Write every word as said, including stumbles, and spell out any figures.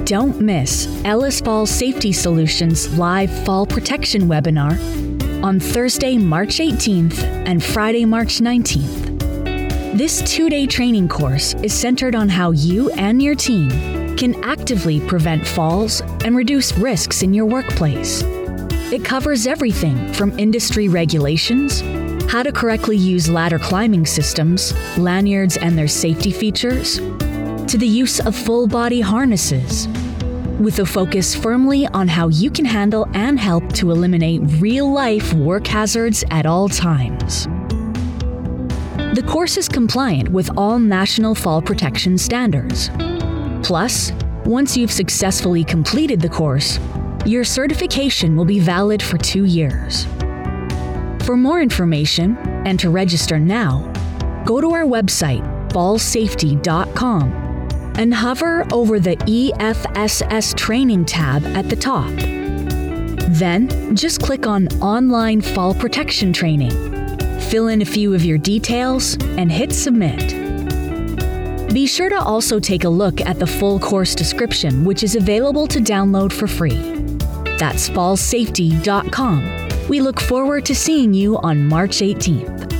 Don't miss Ellis Falls Safety Solutions live fall protection webinar on Thursday, March eighteenth and Friday, March nineteenth. This two-day training course is centered on how you and your team can actively prevent falls and reduce risks in your workplace. It covers everything from industry regulations, how to correctly use ladder climbing systems, lanyards and their safety features, to the use of full-body harnesses, with a focus firmly on how you can handle and help to eliminate real-life work hazards at all times. The course is compliant with all national fall protection standards. Plus, once you've successfully completed the course, your certification will be valid for two years. For more information and to register now, go to our website, falls safety dot com, and hover over the E F S S Training tab at the top. Then, just click on Online Fall Protection Training. Fill in a few of your details and hit Submit. Be sure to also take a look at the full course description, which is available to download for free. That's falls safety dot com. We look forward to seeing you on March eighteenth.